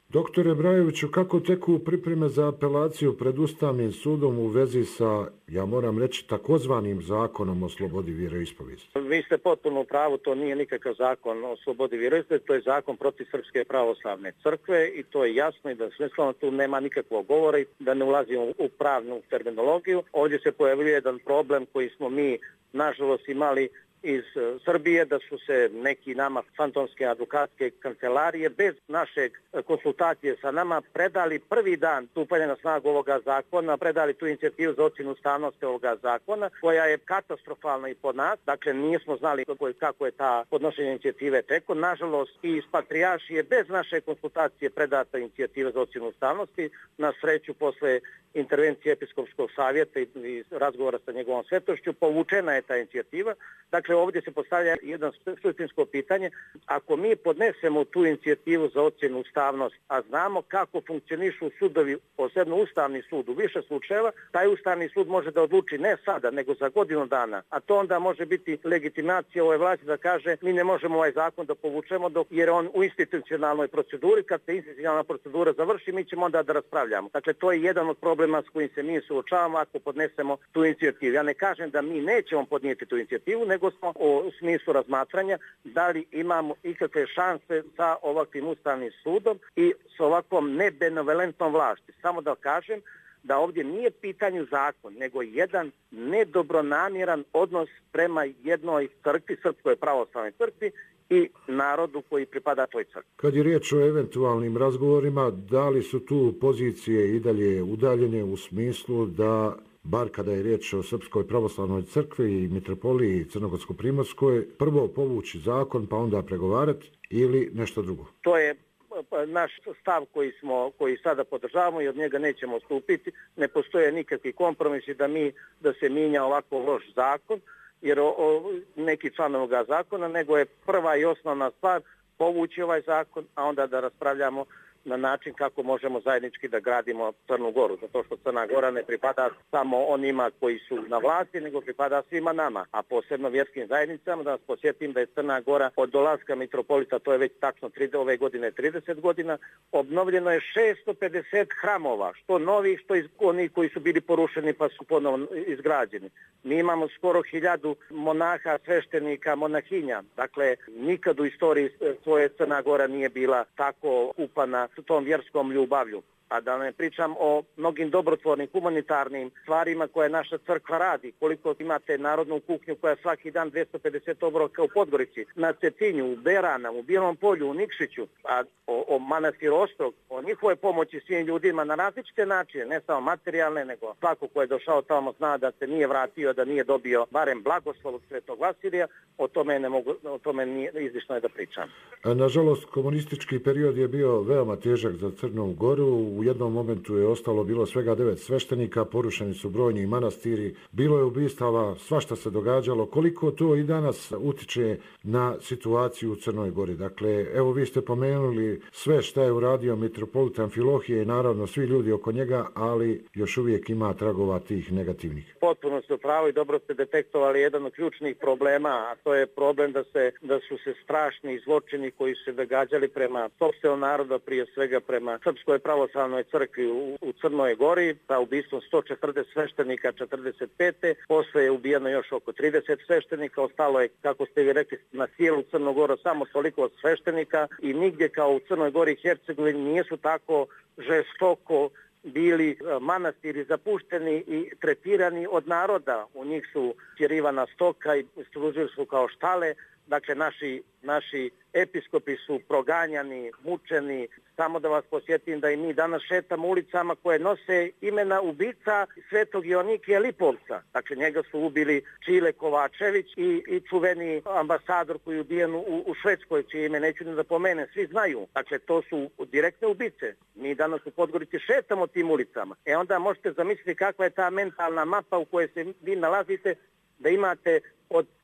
Doktore Brajoviću, kako teku pripreme za apelaciju pred Ustavnim sudom u vezi sa, ja moram reći, takozvanim zakonom o slobodi vjeroispovijesti? Vi ste potpuno u pravu, to nije nikakav zakon o slobodi vjeroispovijesti, to je zakon protiv Srpske pravoslavne crkve i to je jasno i da smisleno tu nema nikakvog govora i da ne ulazimo u pravnu terminologiju. Ovdje se pojavljuje jedan problem koji smo mi nažalost imali iz Srbije, da su se neki nama fantomske advokatske kancelarije bez našeg konsultacije sa nama predali prvi dan stupanja na snagu ovoga zakona, predali tu inicijativu za ocjenu ustavnosti ovoga zakona, koja je katastrofalna i po nas. Dakle, nismo znali kako je, kako je ta podnošenje inicijative teko. Nažalost, i iz Patrijaršije bez naše konsultacije predata inicijativa za ocjenu ustavnosti. Na sreću, posle intervencije Episkopskog savjeta i razgovora sa njegovom svetošću, povučena je ta inicijativa. Dakle, ovdje se postavlja jedno suštinsko pitanje. Ako mi podnesemo tu inicijativu za ocjenu ustavnosti, a znamo kako funkcionišu sudovi, posebno Ustavni sud u više slučajeva, taj Ustavni sud može da odluči ne sada, nego za godinu dana. A to onda može biti legitimacija ove vlasti da kaže mi ne možemo ovaj zakon da povučemo dok, jer je on u institucionalnoj proceduri. Kad se institucionalna procedura završi, mi ćemo onda da raspravljamo. Dakle, to je jedan od problema s kojim se mi suočavamo ako podnesemo tu inicijativu. Ja ne kažem da mi nećemo podnijeti tu inicijativu, nego smo u smislu razmatranja da li imamo ikakve šanse sa ovakvim Ustavnim sudom i s ovakvom nebenevolentnom vlasti. Samo da kažem da ovdje nije pitanju zakon, nego jedan nedobronamjeran odnos prema jednoj crkvi, Srpskoj pravoslavnoj crkvi i narodu koji pripada toj crkvi. Kad je riječ o eventualnim razgovorima, da li su tu pozicije i dalje udaljene u smislu da, bar kada je riječ o Srpskoj pravoslavnoj crkvi i mitropoliji Crnogorsko-primorskoj, prvo povući zakon pa onda pregovarati ili nešto drugo? To je naš stav koji smo, koji sada podržavamo i od njega nećemo odstupiti. Ne postoje nikakvi kompromisi da mi da se mijenja ovako loš zakon, jer o, o, neki član ovoga zakona, nego je prva i osnovna stvar povući ovaj zakon, a onda da raspravljamo na način kako možemo zajednički da gradimo Crnu Goru, zato što Crna Gora ne pripada samo onima koji su na vlasti, nego pripada svima nama, a posebno vjerskim zajednicama. Da vas posjetim da je Crna Gora od dolaska mitropolita, to je već tačno ove godine trideset godina, obnovljeno je šesto pedeset hramova, što novih, što iz, oni koji su bili porušeni pa su ponovno izgrađeni. Mi imamo skoro hiljadu monaha, sveštenika, monahinja. Dakle, nikad u istoriji svoje Crna Gora nije bila tako upana s tom vjerskom ljubavlju. A da ne pričam o mnogim dobrotvornim, humanitarnim stvarima koje naša crkva radi. Koliko imate narodnu kuhinju koja svaki dan dvjesto pedeset obroka u Podgorici, na Cetinju, u Berana, u Bijelom polju, u Nikšiću, a o, o Manastir Ostrog, o njihove pomoći svim ljudima na različite načine, ne samo materijalne, nego svako ko je došao tamo zna da se nije vratio, da nije dobio barem blagoslov od Svetog Vasilija, o tome ne mogu, o tome nije izlišno je da pričam. Nažalost, komunistički period je bio veoma težak za Crnu Goru. U jednom momentu je ostalo bilo svega devet sveštenika, porušeni su brojni manastiri, bilo je ubistava, svašta se događalo. Koliko to i danas utiče na situaciju u Crnoj Gori? Dakle, evo vi ste pomenuli sve šta je uradio mitropolit Amfilohije i naravno svi ljudi oko njega, ali još uvijek ima tragova tih negativnih. Potpuno ste pravo i dobro ste detektovali jedan od ključnih problema, a to je problem da, se, da su se strašni zločini koji su se događali prema sopstvenom narodu, prije svega prema Srpskoj pravoslavnoj crkvi u, u Crnoj Gori, sa ubistvom sto četrdeset sveštenika četrdeset pete. Posle je ubijeno još oko trideset sveštenika, ostalo je, kako ste vi rekli, na cijelu Crnu Goru samo toliko od sveštenika i nigdje kao u Crnoj Gori i Hercegovini nisu tako žestoko bili manastiri zapušteni i tretirani od naroda. U njih su tjerivana stoka i služili su kao štale. Dakle, naši, naši episkopi su proganjani, mučeni. Samo da vas posjetim da i mi danas šetamo ulicama koje nose imena ubica Svetog Ionikija Lipovca. Dakle, njega su ubili Čile Kovačević i, i čuveni ambasador koji je ubijen u, u Švedskoj, čije ime neću da pomenem, svi znaju. Dakle, to su direktne ubice. Mi danas u Podgorici šetamo tim ulicama. E onda možete zamisliti kakva je ta mentalna mapa u kojoj se vi nalazite, da imate od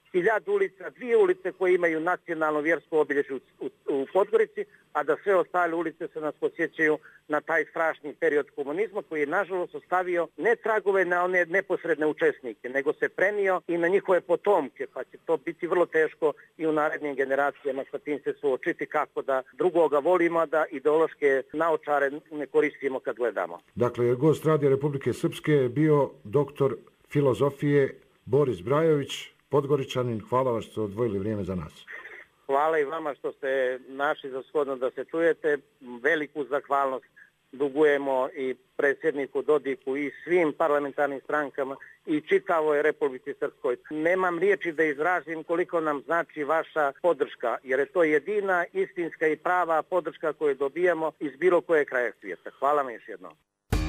hiljadu ulica, dvije ulice koje imaju nacionalno vjersko obilježje u, u, u Podgorici, a da sve ostale ulice se nas podsjećaju na taj strašni period komunizma koji je nažalost ostavio ne tragove na one neposredne učesnike, nego se prenio i na njihove potomke, pa će to biti vrlo teško i u narednim generacijama sa tim se suočiti kako da drugoga volimo, a da ideološke naočare ne koristimo kad gledamo. Dakle, gost Radija Republike Srpske je bio doktor filozofije Boris Brajović, Podgoričanin. Hvala vas što ste odvojili vrijeme za nas. Hvala i vama što ste našli za shodno da se čujete. Veliku zahvalnost dugujemo i predsjedniku Dodiku i svim parlamentarnim strankama i čitavoj Republici Srpskoj. Nemam riječi da izrazim koliko nam znači vaša podrška, jer je to jedina istinska i prava podrška koju dobijamo iz bilo koje kraja svijeta. Hvala vam još jednom.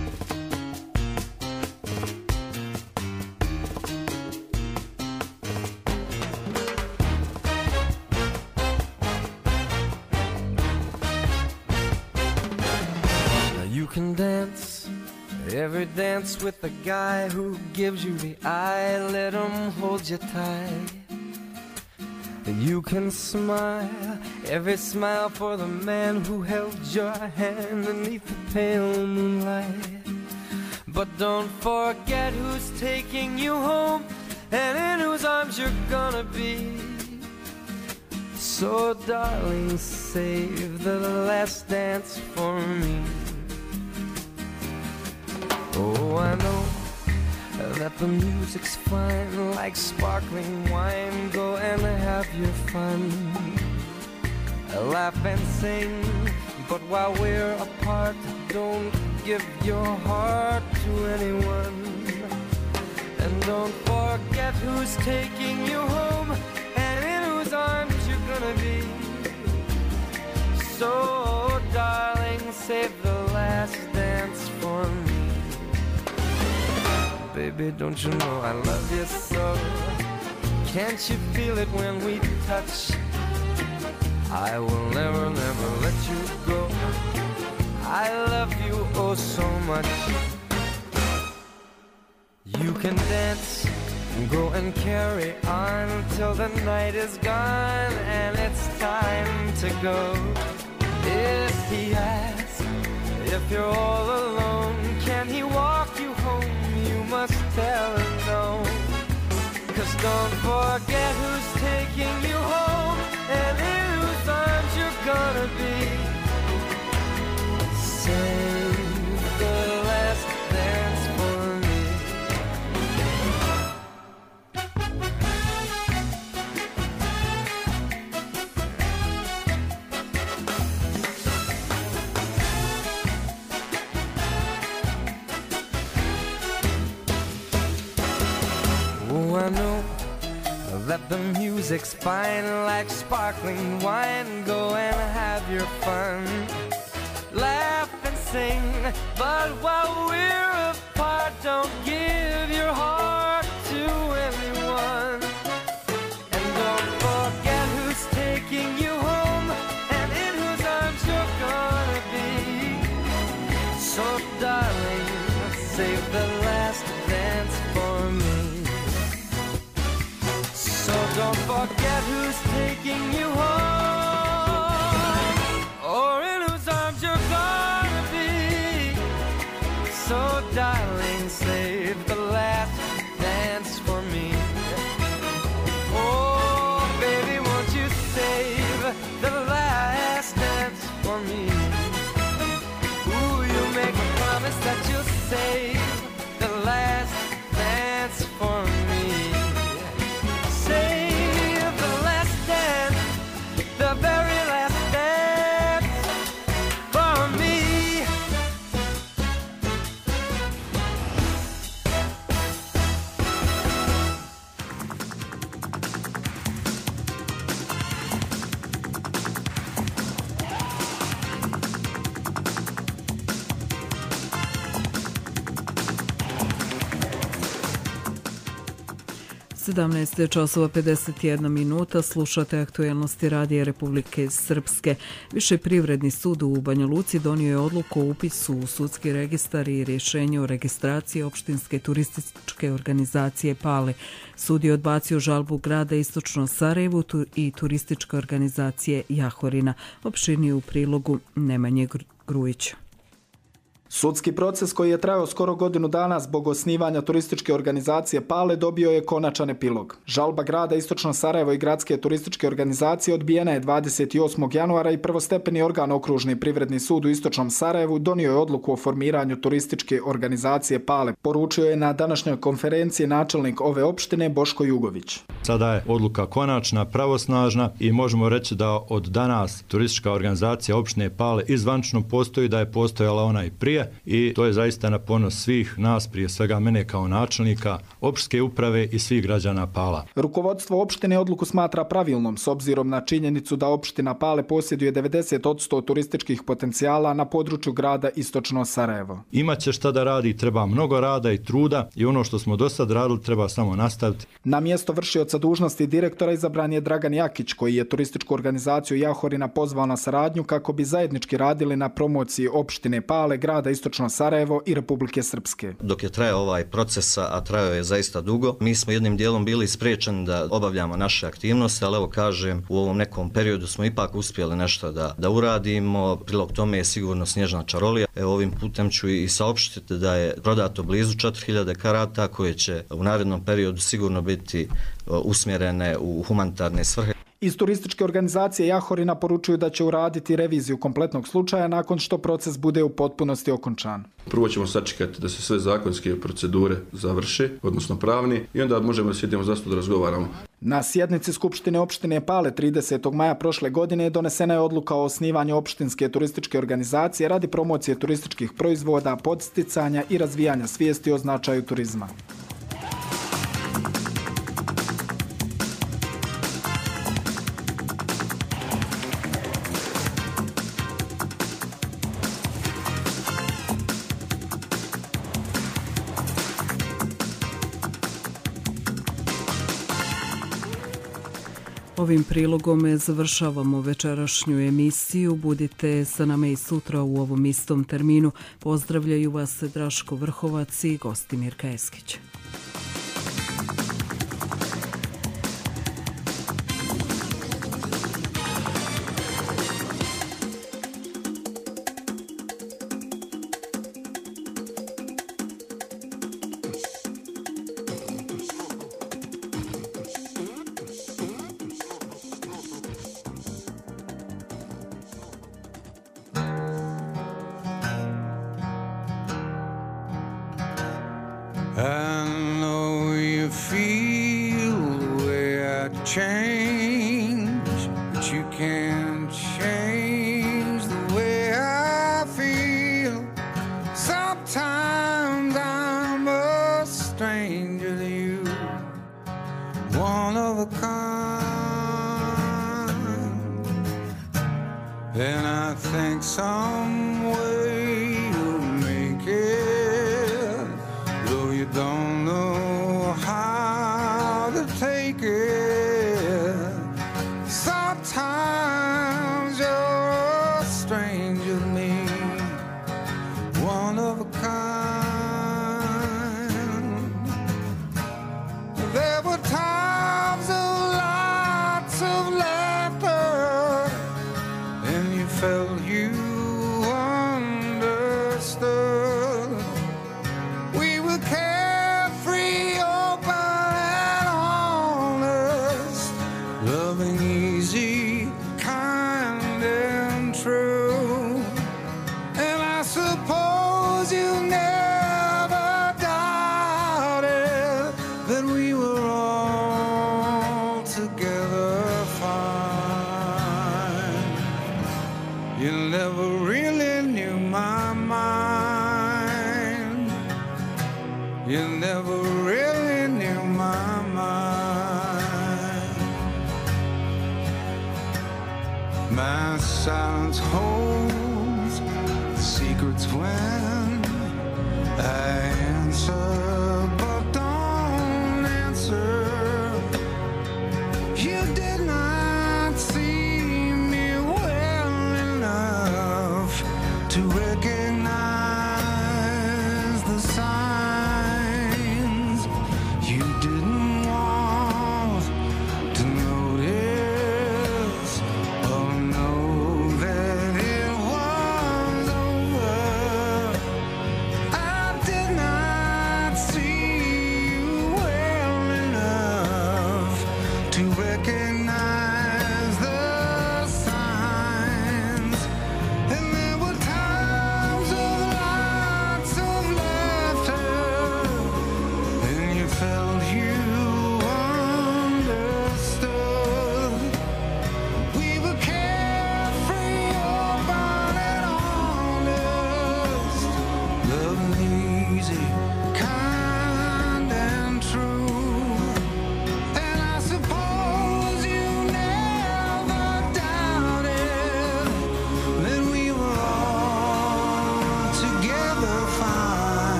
You can dance every dance with the guy who gives you the eye, let him hold you tight. And you can smile every smile for the man who held your hand beneath the pale moonlight. But don't forget who's taking you home and in whose arms you're gonna be. So darling, save the last dance for me. Oh, I know that the music's fine, like sparkling wine. Go and have your fun, laugh and sing. But while we're apart, don't give your heart to anyone. And don't forget who's taking you home and in whose arms you're gonna be. So, darling, save the last dance for me. Baby, don't you know I love you so? Can't you feel it when we touch? I will never, never let you go. I love you oh so much. You can dance, go and carry on till the night is gone and it's time to go. If he asks if you're all alone, can he walk you home? You must tell him no. 'Cause don't forget who's taking you home and in whose arms you're gonna be. Save the last dance for me. I know that the music's fine, like sparkling wine. Go and have your fun, laugh and sing. But while we're apart, don't give your heart to anyone. And don't forget who's taking you home and in whose arms you're gonna be. So darling, save the last dance for me. So don't forget who's taking you home or in whose arms you're gonna be. So darling, save the last dance for me. Oh baby, won't you save the last dance for me? Ooh, you make a promise that you'll save the last dance for me. Save the last dance, the very last dance for me. sedamnaest časova pedeset jedna minuta, slušate aktuelnosti Radija Republike Srpske. Viši privredni sud u Banja Luci donio je odluku o upisu u sudski registar i rješenje o registraciji opštinske turističke organizacije Pale. Sud je odbacio žalbu grada Istočno Sarajevo i turističke organizacije Jahorina. Opširnije u prilogu Nemanje Grujića. Sudski proces koji je trajao skoro godinu dana zbog osnivanja turističke organizacije Pale dobio je konačan epilog. Žalba grada Istočno Sarajevo i gradske turističke organizacije odbijena je dvadeset osmog januara i prvostepeni organ Okružni privredni sud u Istočnom Sarajevu donio je odluku o formiranju turističke organizacije Pale. Poručio je na današnjoj konferenciji načelnik ove opštine Boško Jugović. Sada je odluka konačna, pravosnažna i možemo reći da od danas turistička organizacija opštine Pale izvančno postoji, da je postojala ona i prije. I to je zaista na ponos svih nas, prije svega mene kao načelnika, opštinske uprave i svih građana Pala. Rukovodstvo opštine odluku smatra pravilnom s obzirom na činjenicu da opština Pale posjeduje devedeset posto turističkih potencijala na području grada Istočno Sarajevo. Imaće šta da radi, treba mnogo rada i truda i ono što smo do sad radili treba samo nastaviti. Na mjesto vršioca dužnosti direktora izabran je Dragan Jakić, koji je turističku organizaciju Jahorina pozvao na saradnju kako bi zajednički radili na promociji opštine Pale, grada Istočno Sarajevo i Republike Srpske. Dok je trajao ovaj proces, a trajao je zaista dugo, mi smo jednim dijelom bili spriječeni da obavljamo naše aktivnosti, ali evo kažem, u ovom nekom periodu smo ipak uspjeli nešto da, da uradimo. Prilog tome je sigurno Snježna čarolija. Evo ovim putem ću i saopštiti da je prodato blizu četiri hiljade karata koje će u narednom periodu sigurno biti usmjerene u humanitarne svrhe. Iz turističke organizacije Jahorina poručuju da će uraditi reviziju kompletnog slučaja nakon što proces bude u potpunosti okončan. Prvo ćemo sačekati da se sve zakonske procedure završe, odnosno pravni, i onda možemo da sjedimo za stol da razgovaramo. Na sjednici Skupštine opštine Pale tridesetog maja prošle godine donesena je odluka o osnivanju opštinske turističke organizacije radi promocije turističkih proizvoda, podsticanja i razvijanja svijesti o značaju turizma. Ovim prilogom završavamo večerašnju emisiju. Budite sa nama i sutra u ovom istom terminu. Pozdravljaju vas Draško Vrhovac i Gostimir Kajeskić. I know you feel the way I change, but you can't change the way I feel. Sometimes I'm a stranger to you, one of a kind, and I think some way you'll make it. Don't know how to take it. Sometimes you're a stranger to me, one of a kind. There were times of lots of laughter, and you felt you understood. We were carefree, open and honest, loving easy, kind and true. And I suppose you never doubted that we were all together fine. You never really knew my mind. You never really knew my mind. My silence holds the secrets when I answer, but don't answer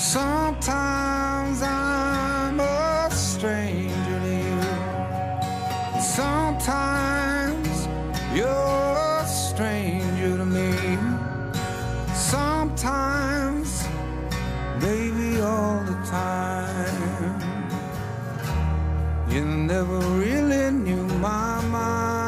Sometimes I'm a stranger to you. Sometimes you're a stranger to me. Sometimes, baby, all the time. You never really knew my mind.